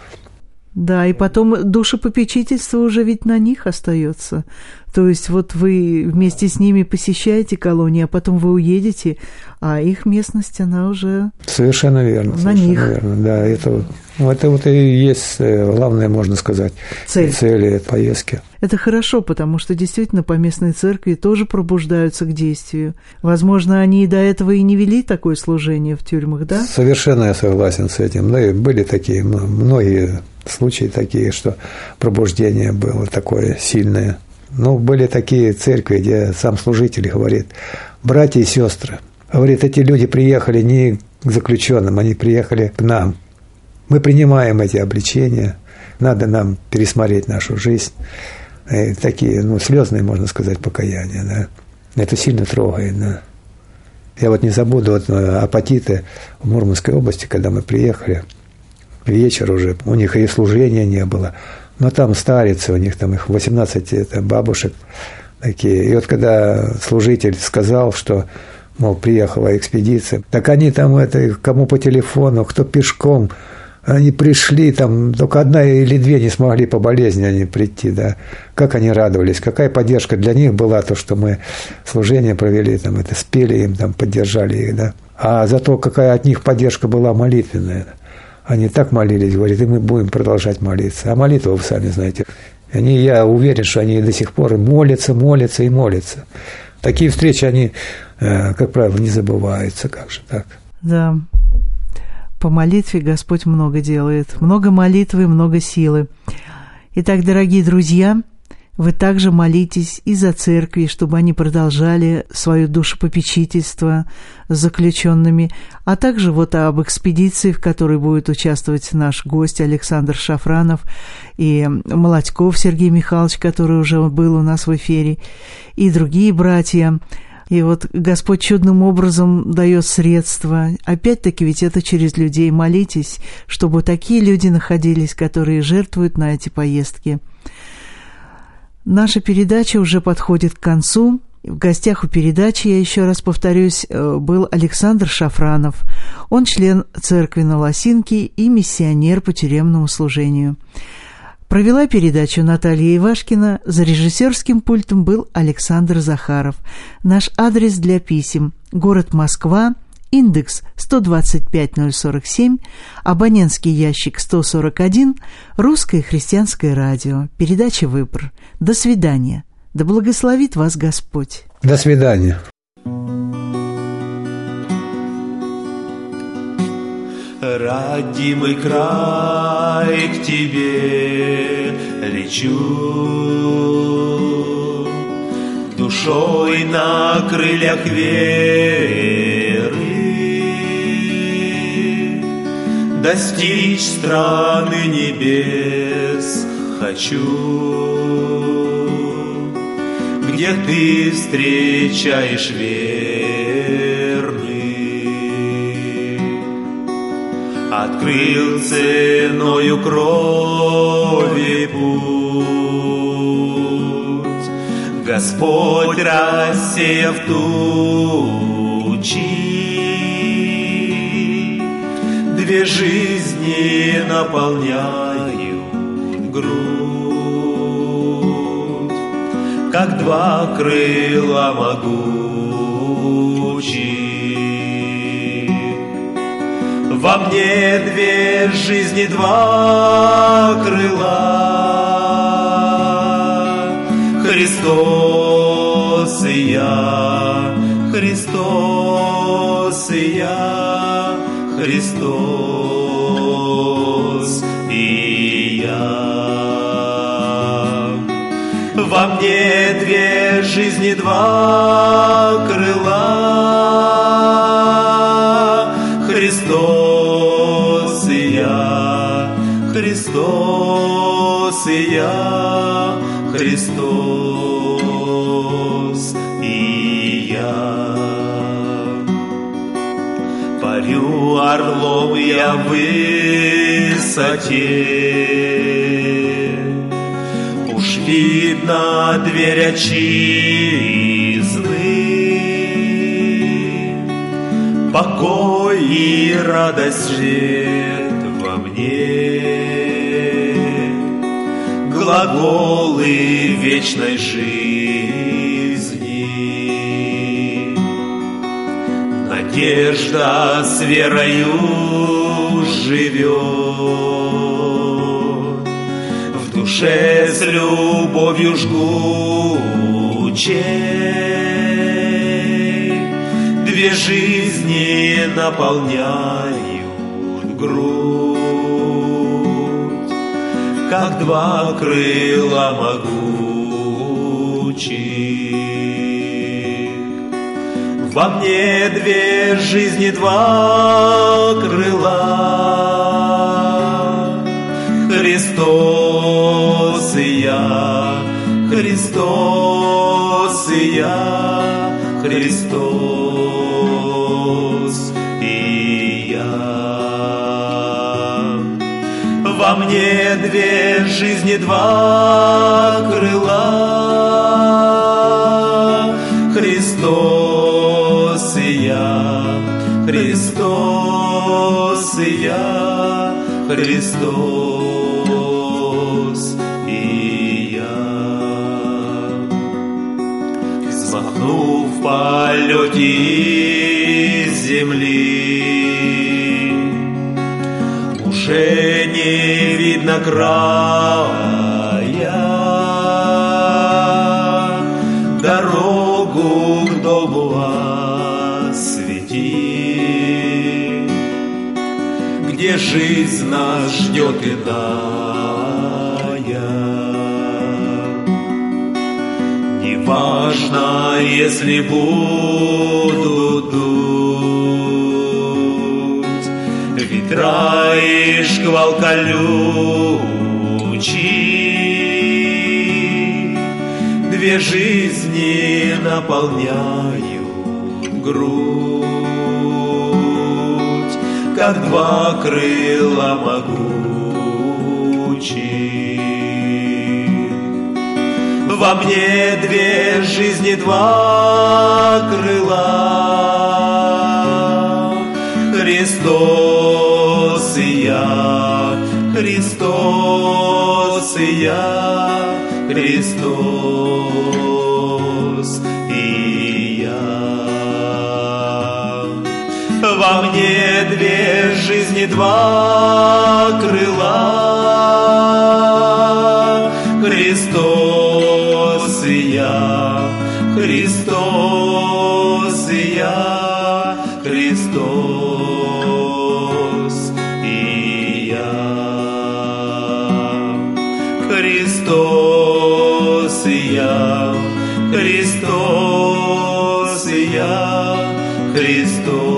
Да, и потом душепопечительство уже ведь на них остается. То есть вот вы вместе с ними посещаете колонии, а потом вы уедете, а их местность, она уже совершенно верно, на совершенно них. Верно, да, это, ну, это вот и есть главное, можно сказать, цель цели этой поездки. Это хорошо, потому что действительно по местной церкви тоже пробуждаются к действию. Возможно, они до этого и не вели такое служение в тюрьмах, да? Совершенно я согласен с этим. Ну, и были такие, многие случаи такие, что пробуждение было такое сильное. Ну, были такие церкви, где сам служитель говорит: братья и сестры, говорит, эти люди приехали не к заключенным, они приехали к нам. Мы принимаем эти обличения, надо нам пересмотреть нашу жизнь. И такие, ну, слезные, можно сказать, покаяния, да. Это сильно трогает, да. Я вот не забуду вот апатиты в Мурманской области, когда мы приехали, вечер уже, у них и служения не было. Но там старицы, у них там их восемнадцать это, бабушек такие. И вот когда служитель сказал, что, мол, приехала экспедиция, так они там, это, кому по телефону, кто пешком, они пришли, там только одна или две не смогли по болезни они прийти, да. Как они радовались, какая поддержка для них была, то, что мы служение провели, там, это спели им, там, поддержали их, да. А зато какая от них поддержка была молитвенная. Они так молились, говорит, и мы будем продолжать молиться. А молитва, вы сами знаете, они, я уверен, что они до сих пор молятся, молятся и молятся. Такие встречи, они, как правило, не забываются. Как же так? Да. По молитве Господь много делает. Много молитвы, много силы. Итак, дорогие друзья, вы также молитесь и за церкви, чтобы они продолжали свое душепопечительство с заключенными, а также вот об экспедиции, в которой будет участвовать наш гость Александр Шафранов и Молодьков Сергей Михайлович, который уже был у нас в эфире, и другие братья. И вот Господь чудным образом дает средства. Опять-таки, ведь это через людей. Молитесь, чтобы такие люди находились, которые жертвуют на эти поездки. Наша передача уже подходит к концу. В гостях у передачи, я еще раз повторюсь, был Александр Шафранов. Он член церкви на Лосинке и миссионер по тюремному служению. Провела передачу Наталья Ивашкина. За режиссерским пультом был Александр Захаров. Наш адрес для писем: город Москва, индекс сто двадцать пять ноль сорок семь, абонентский ящик сто сорок один, Русское христианское радио, передача «Выбор». До свидания. Да благословит вас Господь. До свидания. Родимый край, к тебе лечу, душой на крыльях веры достичь страны небес хочу, где ты встречаешь верных. Открыл ценою крови путь, Господь, рассеяв тучи, две жизни наполняют грудь, как два крыла могучие. Во мне две жизни, два крыла, Христос и я, Христос и я, Христос и я. Во мне две жизни, два крыла, Христос и я, Христос и я, Христос и я. Парю орлом я в высоте, уж видно дверь отчизны, покой и радость живет во мне, глаголы вечной жизни. Надежда с верою живет, в душе с любовью жгучей, две жизни наполняют грудь, как два крыла могучих. Во мне две жизни, два крыла, Христос и я, Христос и я, Христос и я. Во мне две жизни, два крыла, Христос и я, Христос и я, Христос и я. Взмахнув в полете из земли, уж уже не видно края, дорогу к дому освети, где жизнь нас ждет иная. Неважно, если будут дуть ветра и шквал колючий, две жизни наполняют грудь, как два крыла могучих. Во мне две жизни, два крыла, Христос и я, Христос и я, Христос и я. Во мне две жизни, два крыла, Христос и я, Христос и я, Христос и я. Христос и я, Христос и я, Христос.